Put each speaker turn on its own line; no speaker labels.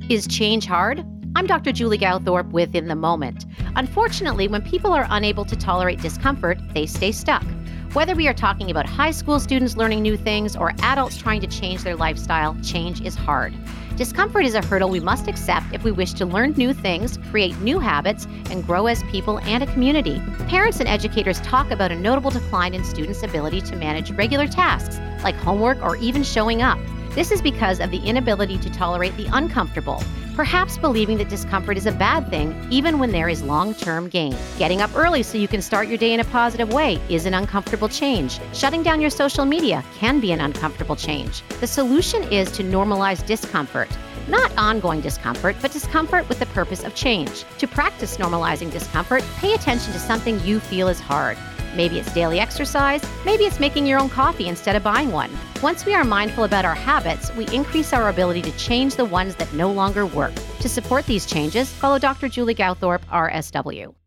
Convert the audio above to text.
Is change hard? I'm Dr. Julie Gowthorpe with In the Moment. Unfortunately, when people are unable to tolerate discomfort, they stay stuck. Whether we are talking about high school students learning new things or adults trying to change their lifestyle, change is hard. Discomfort is a hurdle we must accept if we wish to learn new things, create new habits, and grow as people and a community. Parents and educators talk about a notable decline in students' ability to manage regular tasks, like homework or even showing up. This is because of the inability to tolerate the uncomfortable, perhaps believing that discomfort is a bad thing, even when there is long-term gain. Getting up early so you can start your day in a positive way is an uncomfortable change. Shutting down your social media can be an uncomfortable change. The solution is to normalize discomfort. Not ongoing discomfort, but discomfort with the purpose of change. To practice normalizing discomfort, pay attention to something you feel is hard. Maybe it's daily exercise, maybe it's making your own coffee instead of buying one. Once we are mindful about our habits, we increase our ability to change the ones that no longer work. To support these changes, follow Dr. Julie Gowthorpe, RSW.